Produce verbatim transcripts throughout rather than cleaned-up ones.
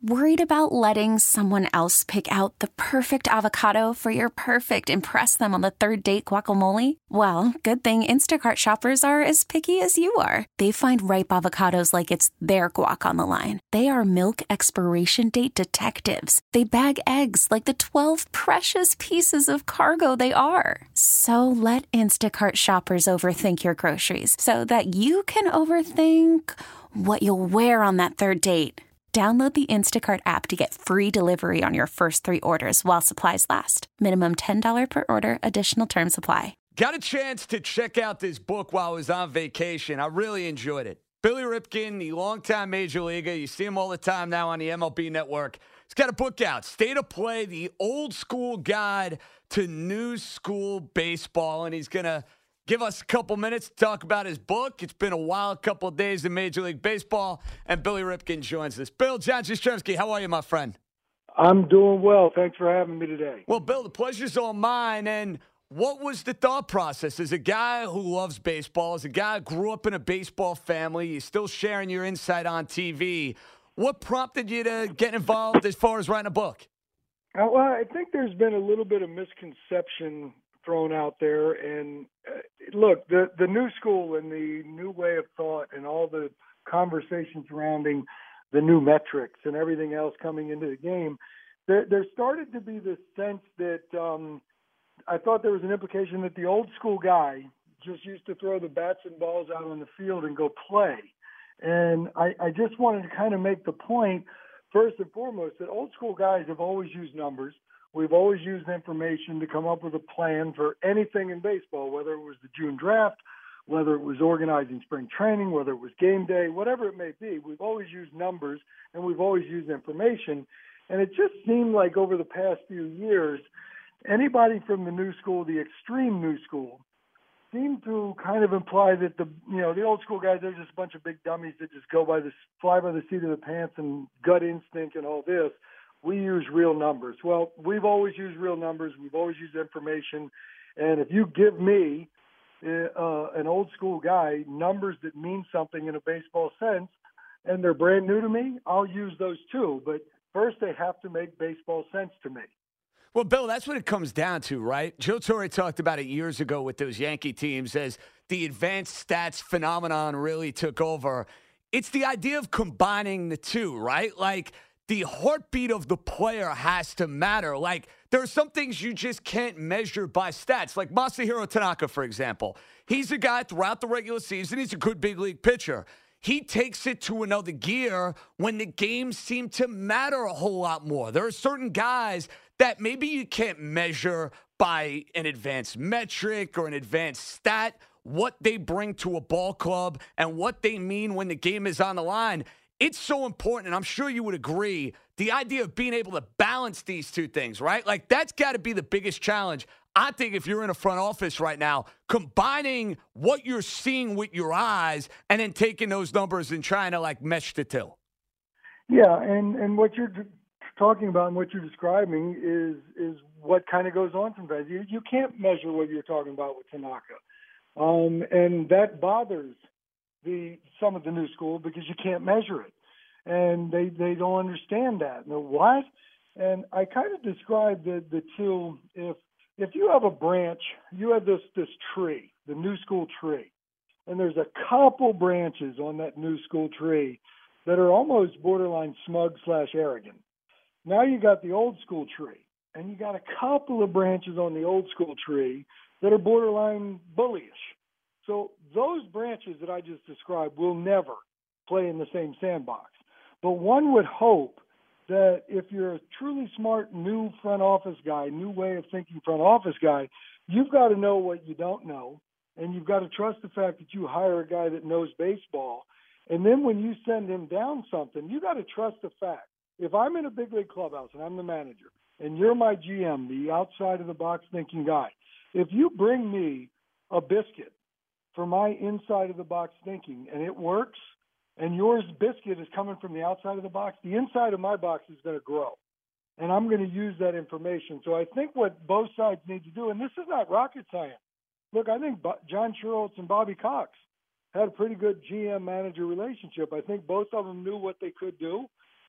Worried about letting someone else pick out the perfect avocado for your perfect impress them on the third date guacamole? Well, good thing Instacart shoppers are as picky as you are. They find ripe avocados like it's their guac on the line. They are milk expiration date detectives. They bag eggs like the twelve precious pieces of cargo they are. So let Instacart shoppers overthink your groceries so that you can overthink what you'll wear on that third date. Download the Instacart app to get free delivery on your first three orders while supplies last. Minimum ten dollars per order. Additional terms apply. Got a chance to check out this book while I was on vacation. I really enjoyed it. Billy Ripken, the longtime major leaguer. You see him all the time now on the M L B Network. He's got a book out, State of Play, the old school guide to new school baseball. And he's going to give us a couple minutes to talk about his book. It's been a wild couple of days in Major League Baseball, and Billy Ripken joins us. Bill, John Jastrzemski, how are you, my friend? I'm doing well. Thanks for having me today. Well, Bill, the pleasure's all mine. And what was the thought process? As a guy who loves baseball, as a guy who grew up in a baseball family, you're still sharing your insight on T V. What prompted you to get involved as far as writing a book? Uh, well, I think there's been a little bit of misconception thrown out there. And uh, look, the, the new school and the new way of thought and all the conversation surrounding the new metrics and everything else coming into the game, there, there started to be this sense that um, I thought there was an implication that the old school guy just used to throw the bats and balls out on the field and go play. And I, I just wanted to kind of make the point, first and foremost, that old school guys have always used numbers. We've always used information to come up with a plan for anything in baseball, whether it was the June draft, whether it was organizing spring training, whether it was game day, whatever it may be. We've always used numbers, and we've always used information. And it just seemed like over the past few years, anybody from the new school, the extreme new school, seemed to kind of imply that the you know the old school guys, they're just a bunch of big dummies that just go by the fly by the seat of the pants and gut instinct and all this. We use real numbers. Well, we've always used real numbers. We've always used information. And if you give me, uh, an old school guy, numbers that mean something in a baseball sense, and they're brand new to me, I'll use those too. But first, they have to make baseball sense to me. Well, Bill, that's what it comes down to, right? Joe Torre talked about it years ago with those Yankee teams as the advanced stats phenomenon really took over. It's the idea of combining the two, right? Like, the heartbeat of the player has to matter. Like, there are some things you just can't measure by stats. Like Masahiro Tanaka, for example. He's a guy throughout the regular season. He's a good big league pitcher. He takes it to another gear when the games seem to matter a whole lot more. There are certain guys that maybe you can't measure by an advanced metric or an advanced stat, what they bring to a ball club and what they mean when the game is on the line. It's so important, and I'm sure you would agree, the idea of being able to balance these two things, right? Like, that's got to be the biggest challenge. I think if you're in a front office right now, combining what you're seeing with your eyes and then taking those numbers and trying to, like, mesh the two. Yeah, and, and what you're talking about and what you're describing is is what kind of goes on sometimes. You, you can't measure what you're talking about with Tanaka. Um, and that bothers the some of the new school because you can't measure it. And they, they don't understand that. And what? And I kind of describe the, the two, if if you have a branch, you have this this tree, the new school tree, and there's a couple branches on that new school tree that are almost borderline smug slash arrogant. Now you got the old school tree, and you got a couple of branches on the old school tree that are borderline bullyish. So those branches that I just described will never play in the same sandbox. But one would hope that if you're a truly smart new front office guy, new way of thinking front office guy, you've got to know what you don't know, and you've got to trust the fact that you hire a guy that knows baseball. And then when you send him down something, you got to trust the fact. If I'm in a big league clubhouse and I'm the manager, and you're my G M, the outside of the box thinking guy, if you bring me a biscuit for my inside of the box thinking, and it works, and yours biscuit is coming from the outside of the box, the inside of my box is going to grow. And I'm going to use that information. So I think what both sides need to do, and this is not rocket science. Look, I think John Schultz and Bobby Cox had a pretty good G M-manager relationship. I think both of them knew what they could do,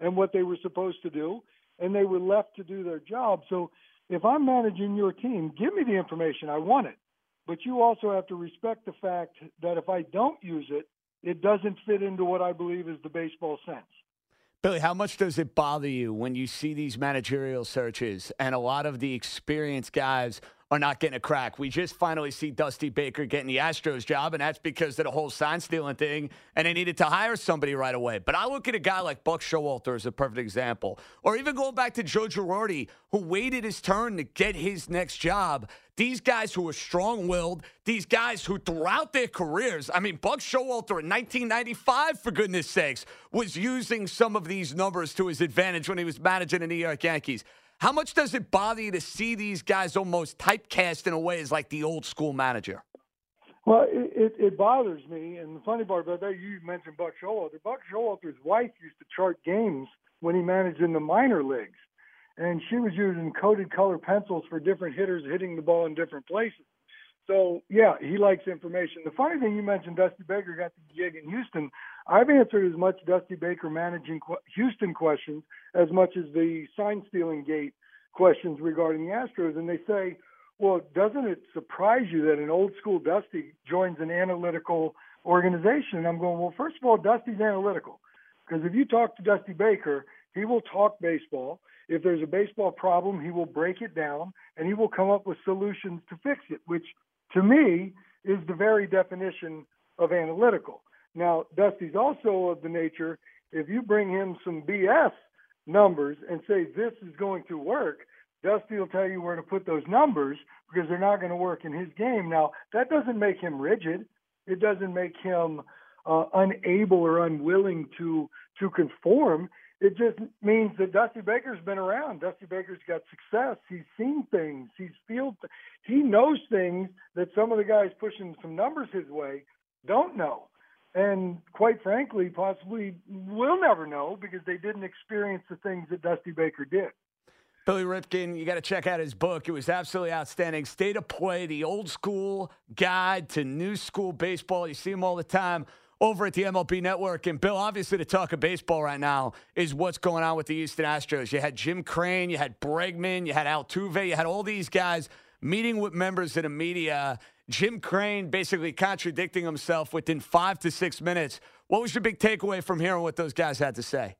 and what they were supposed to do, and they were left to do their job. So if I'm managing your team, give me the information. I want it. But you also have to respect the fact that if I don't use it, it doesn't fit into what I believe is the baseball sense. Billy, how much does it bother you when you see these managerial searches and a lot of the experienced guys are not getting a crack? We just finally see Dusty Baker getting the Astros job, and that's because of the whole sign stealing thing, and they needed to hire somebody right away. But I look at a guy like Buck Showalter as a perfect example, or even going back to Joe Girardi, who waited his turn to get his next job. These guys who are strong-willed, these guys who throughout their careers, I mean, Buck Showalter in nineteen ninety-five, for goodness sakes, was using some of these numbers to his advantage when he was managing the New York Yankees. How much does it bother you to see these guys almost typecast in a way as like the old school manager? Well, it, it, it bothers me. And the funny part about that, you mentioned Buck Showalter. Buck Showalter's wife used to chart games when he managed in the minor leagues. And she was using coded color pencils for different hitters hitting the ball in different places. So, yeah, he likes information. The funny thing, you mentioned Dusty Baker got the gig in Houston. I've answered as much Dusty Baker managing Houston questions as much as the sign-stealing gate questions regarding the Astros. And they say, well, doesn't it surprise you that an old-school Dusty joins an analytical organization? And I'm going, well, first of all, Dusty's analytical. Because if you talk to Dusty Baker, he will talk baseball. If there's a baseball problem, he will break it down, and he will come up with solutions to fix it, which to me is the very definition of analytical. Now, Dusty's also of the nature, if you bring him some B S numbers and say this is going to work, Dusty will tell you where to put those numbers because they're not going to work in his game. Now, that doesn't make him rigid. It doesn't make him uh, unable or unwilling to to conform. It just means that Dusty Baker's been around. Dusty Baker's got success. He's seen things. He's feel. He knows things that some of the guys pushing some numbers his way don't know. And quite frankly, possibly will never know because they didn't experience the things that Dusty Baker did. Billy Ripken, you got to check out his book. It was absolutely outstanding. State of Play, the old school guide to new school baseball. You see him all the time over at the M L B Network. And, Bill, obviously the talk of baseball right now is what's going on with the Houston Astros. You had Jim Crane, you had Bregman, you had Altuve, you had all these guys meeting with members of the media. Jim Crane basically contradicting himself within five to six minutes. What was your big takeaway from hearing what those guys had to say?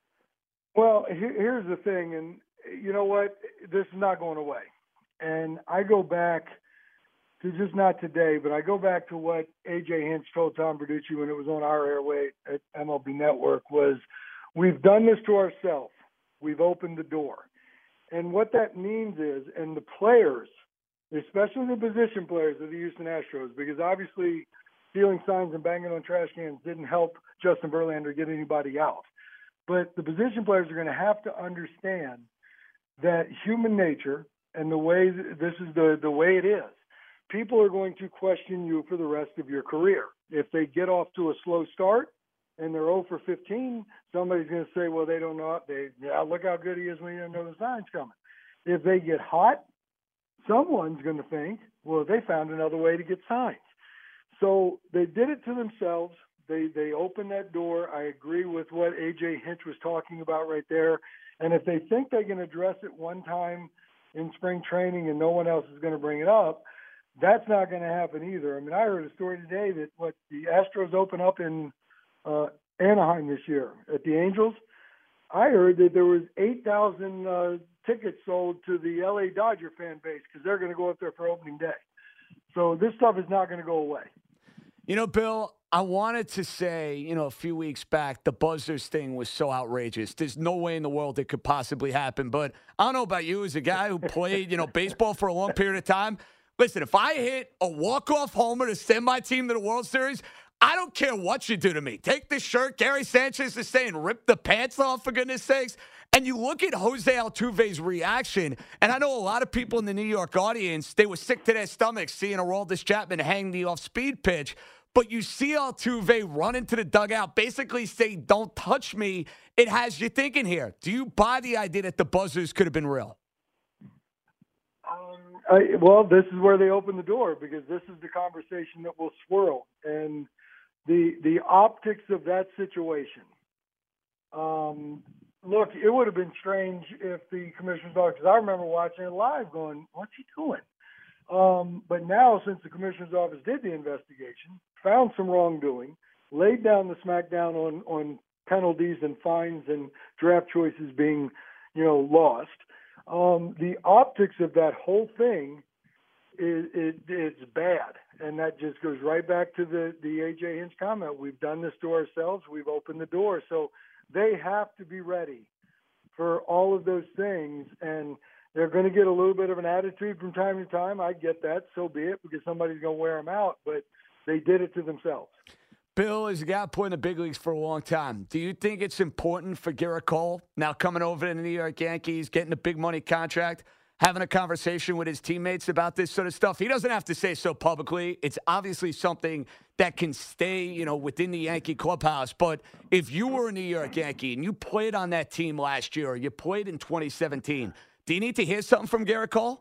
Well, here's the thing, and you know what? This is not going away. And I go back to just not today, but I go back to what A J Hinch told Tom Verducci when it was on our airway at M L B Network was, we've done this to ourselves. We've opened the door. And what that means is, and the players, especially the position players of the Houston Astros, because obviously stealing signs and banging on trash cans didn't help Justin Verlander get anybody out. But the position players are going to have to understand that human nature and the way this is the, the way it is, people are going to question you for the rest of your career. If they get off to a slow start and they're oh for fifteen, somebody's going to say, well, they don't know. They, yeah, look how good he is when you don't know the sign's coming. If they get hot, someone's going to think, well, they found another way to get signs. So they did it to themselves. They they opened that door. I agree with what A J Hinch was talking about right there. And if they think they can address it one time in spring training and no one else is going to bring it up, that's not going to happen either. I mean, I heard a story today that what the Astros open up in uh, Anaheim this year at the Angels. I heard that there was eight thousand uh, tickets sold to the L A Dodger fan base because they're going to go up there for opening day. So this stuff is not going to go away. You know, Bill, I wanted to say, you know, a few weeks back, the buzzers thing was so outrageous. There's no way in the world it could possibly happen. But I don't know about you as a guy who played, you know, baseball for a long period of time. Listen, if I hit a walk-off homer to send my team to the World Series, I don't care what you do to me. Take the shirt. Gary Sanchez is saying rip the pants off, for goodness sakes. And you look at Jose Altuve's reaction, and I know a lot of people in the New York audience, they were sick to their stomachs seeing Aroldis Chapman hang the off-speed pitch. But you see Altuve run into the dugout, basically say, don't touch me. It has you thinking here. Do you buy the idea that the buzzers could have been real? Um, I, well, this is where they open the door because this is the conversation that will swirl. And the the optics of that situation, um, look, it would have been strange if the commissioner's office, because I remember watching it live going, what's he doing? Um, but now, since the commissioner's office did the investigation, found some wrongdoing, laid down the smackdown on, on penalties and fines and draft choices being, you know, lost, um, the optics of that whole thing is it, it's bad. And that just goes right back to the, the A J Hinch comment. We've done this to ourselves. We've opened the door. So they have to be ready for all of those things. And they're going to get a little bit of an attitude from time to time. I get that. So be it, because somebody's going to wear them out. But they did it to themselves. Bill, as a guy playing in the big leagues for a long time, do you think it's important for Gerrit Cole, now coming over to the New York Yankees, getting a big money contract, having a conversation with his teammates about this sort of stuff? He doesn't have to say so publicly. It's obviously something that can stay, you know, within the Yankee clubhouse. But if you were a New York Yankee and you played on that team last year, or you played in twenty seventeen, do you need to hear something from Gerrit Cole?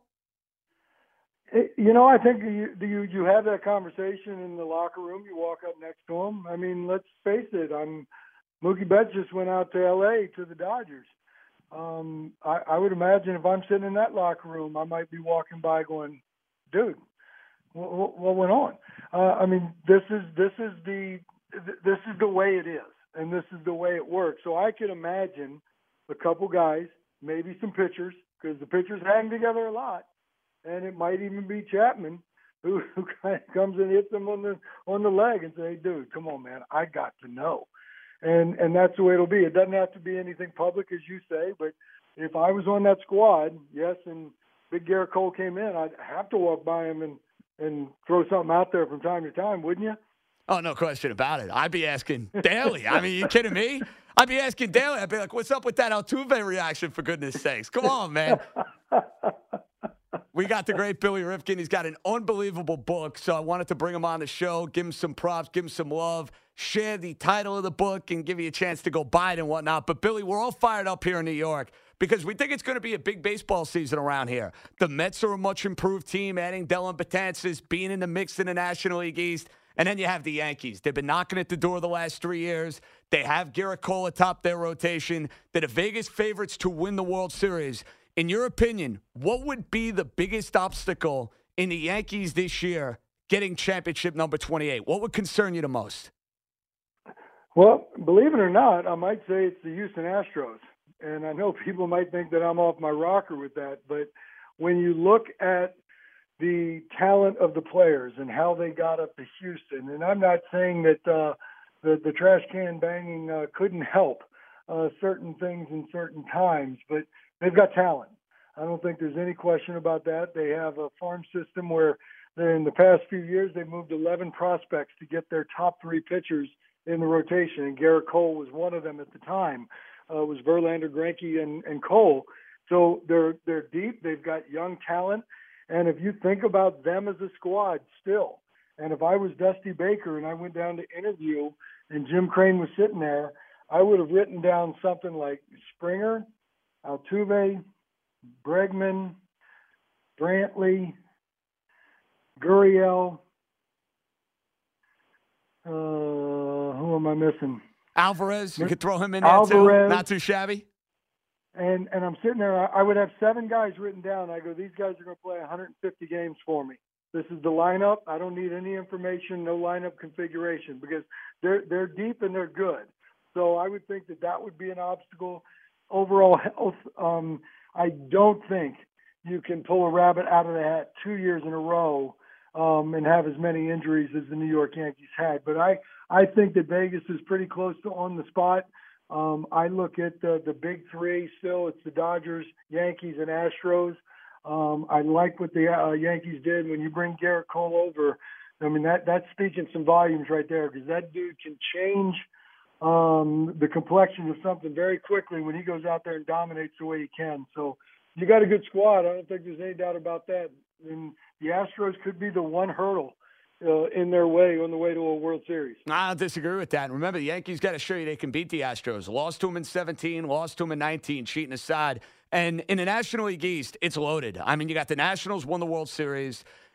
You know, I think you, you you have that conversation in the locker room. You walk up next to him. I mean, let's face it. I'm Mookie Betts just went out to L A to the Dodgers. Um, I, I would imagine if I'm sitting in that locker room, I might be walking by going, "Dude, what, what went on?" Uh, I mean, this is this is the this is the way it is, and this is the way it works. So I could imagine a couple guys, maybe some pitchers, because the pitchers hang together a lot. And it might even be Chapman who, who kind of comes and hits him on the on the leg and say, "Dude, come on, man, I got to know." And and that's the way it'll be. It doesn't have to be anything public, as you say, but if I was on that squad, yes, and Big Gerrit Cole came in, I'd have to walk by him and, and throw something out there from time to time, wouldn't you? Oh, no question about it. I'd be asking daily. I mean, you kidding me? I'd be asking daily. I'd be like, "What's up with that Altuve reaction, for goodness sakes? Come on, man." We got the great Billy Rifkin. He's got an unbelievable book, so I wanted to bring him on the show, give him some props, give him some love, share the title of the book, and give you a chance to go buy it and whatnot. But, Billy, we're all fired up here in New York because we think it's going to be a big baseball season around here. The Mets are a much-improved team, adding Dellin Betances, being in the mix in the National League East. And then you have the Yankees. They've been knocking at the door the last three years. They have Gerrit Cole atop their rotation. They're the Vegas favorites to win the World Series. In your opinion, what would be the biggest obstacle in the Yankees this year getting championship number twenty-eight? What would concern you the most? Well, believe it or not, I might say it's the Houston Astros. And I know people might think that I'm off my rocker with that, but when you look at the talent of the players and how they got up to Houston, and I'm not saying that uh, the, the trash can banging uh, couldn't help uh, certain things in certain times, but they've got talent. I don't think there's any question about that. They have a farm system where in the past few years they've moved eleven prospects to get their top three pitchers in the rotation, and Gerrit Cole was one of them at the time. Uh, it was Verlander, Greinke, and, and Cole. So they're they're deep. They've got young talent, and if you think about them as a squad still, and if I was Dusty Baker and I went down to interview and Jim Crane was sitting there, I would have written down something like Springer, Altuve, Bregman, Brantley, Gurriel. Uh, who am I missing? Alvarez. You could throw him in there Alvarez, too. Not too shabby. And and I'm sitting there. I would have seven guys written down. I go, these guys are going to play one hundred fifty games for me. This is the lineup. I don't need any information, no lineup configuration, because they're they're deep and they're good. So I would think that that would be an obstacle. Overall health, um, I don't think you can pull a rabbit out of the hat two years in a row um, and have as many injuries as the New York Yankees had. But I, I think that Vegas is pretty close to on the spot. Um, I look at the, the big three still. It's the Dodgers, Yankees, and Astros. Um, I like what the uh, Yankees did when you bring Gerrit Cole over. I mean, that that's speaking some volumes right there, because that dude can change um, the complexion of something very quickly when he goes out there and dominates the way he can. So you got a good squad. I don't think there's any doubt about that. And the Astros could be the one hurdle uh, in their way on the way to a World Series. I don't disagree with that. And remember, the Yankees got to show you they can beat the Astros. Lost to them in seventeen, lost to them in nineteen, cheating aside. And in the National League East, it's loaded. I mean, you got the Nationals won the World Series.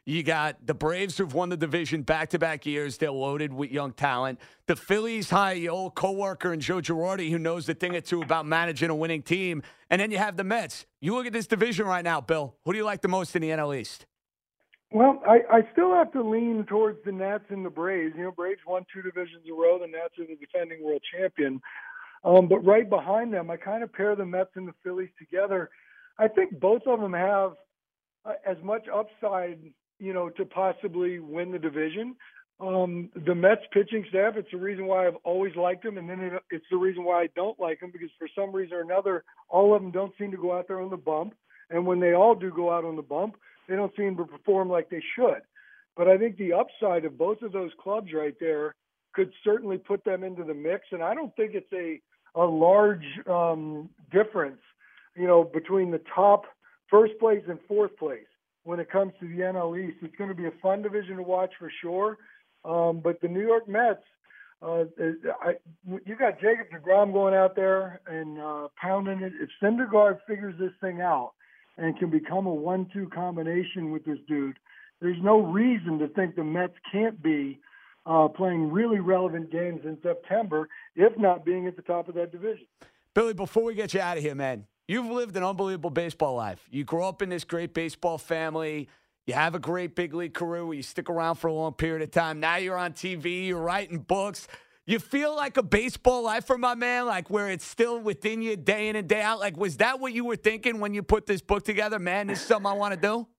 You got the Braves who've won the division back-to-back years. They're loaded with young talent. The Phillies hire your old coworker in Joe Girardi, who knows a thing or two about managing a winning team. And then you have the Mets. You look at this division right now, Bill. Who do you like the most in the N L East? Well, I, I still have to lean towards the Nats and the Braves. You know, Braves won two divisions in a row. The Nats are the defending world champion. Um, but right behind them, I kind of pair the Mets and the Phillies together. I think both of them have uh, as much upside, you know, to possibly win the division. Um, the Mets pitching staff, it's the reason why I've always liked them, and then it, it's the reason why I don't like them, because for some reason or another, all of them don't seem to go out there on the bump. And when they all do go out on the bump, they don't seem to perform like they should. But I think the upside of both of those clubs right there could certainly put them into the mix. And I don't think it's a, a large um, difference, you know, between the top first place and fourth place when it comes to the N L East. It's going to be a fun division to watch for sure. Um, but the New York Mets, uh, I, you got Jacob deGrom going out there and uh, pounding it. If Syndergaard figures this thing out and can become a one two combination with this dude, there's no reason to think the Mets can't be uh, playing really relevant games in September, if not being at the top of that division. Billy, before we get you out of here, man, you've lived an unbelievable baseball life. You grew up in this great baseball family. You have a great big league career where you stick around for a long period of time. Now you're on T V, you're writing books. You feel like a baseball lifer, my man, like where it's still within you day in and day out. Like, was that what you were thinking when you put this book together? Man, this is something I want to do?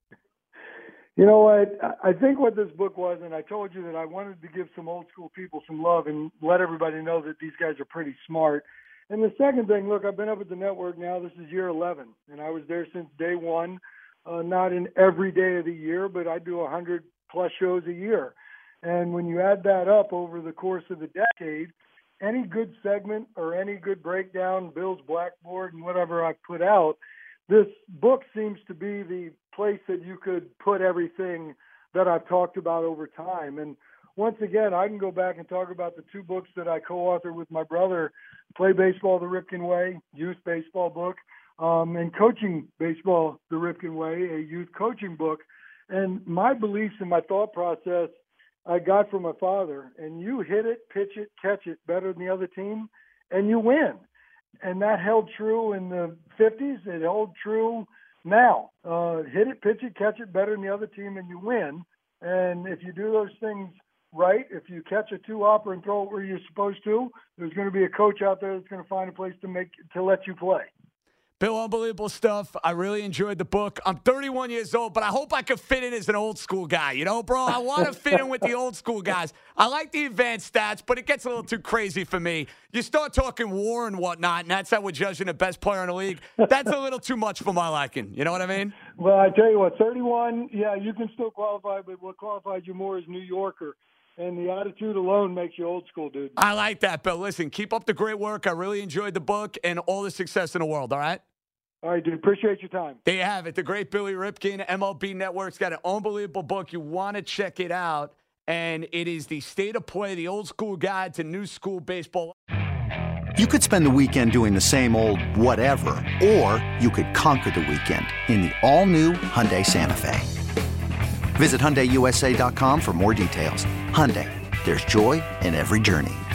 You know what? I think what this book was, and I told you that I wanted to give some old school people some love and let everybody know that these guys are pretty smart. And the second thing, look, I've been up at the network now. This is year eleven, and I was there since day one. Uh, not in every day of the year, but I do one hundred plus shows a year. And when you add that up over the course of the decade, any good segment or any good breakdown, Bill's Blackboard and whatever I put out, this book seems to be the place that you could put everything that I've talked about over time. And once again, I can go back and talk about the two books that I co-authored with my brother, Play Baseball the Ripken Way, youth baseball book, um, and Coaching Baseball the Ripken Way, a youth coaching book. And my beliefs and my thought process I got from my father, and you hit it, pitch it, catch it better than the other team, and you win. And that held true in the fifties. It held true now. Uh, hit it, pitch it, catch it better than the other team, and you win. And if you do those things right, if you catch a two-hopper and throw it where you're supposed to, there's going to be a coach out there that's going to find a place to make to let you play. Bill, unbelievable stuff. I really enjoyed the book. I'm thirty-one years old, but I hope I can fit in as an old school guy. You know, bro, I want to fit in with the old school guys. I like the advanced stats, but it gets a little too crazy for me. You start talking war and whatnot, and that's how we're judging the best player in the league. That's a little too much for my liking. You know what I mean? Well, I tell you what, thirty-one, yeah, you can still qualify, but what qualifies you more is New Yorker. And the attitude alone makes you old school, dude. I like that, Bill. Listen, keep up the great work. I really enjoyed the book and all the success in the world, all right? All right, dude. Appreciate your time. There you have it. The great Billy Ripken, M L B Network's got an unbelievable book. You want to check it out. And it is the State of Play, the old school guide to new school baseball. You could spend the weekend doing the same old whatever, or you could conquer the weekend in the all-new Hyundai Santa Fe. Visit Hyundai U S A dot com for more details. Hyundai, there's joy in every journey.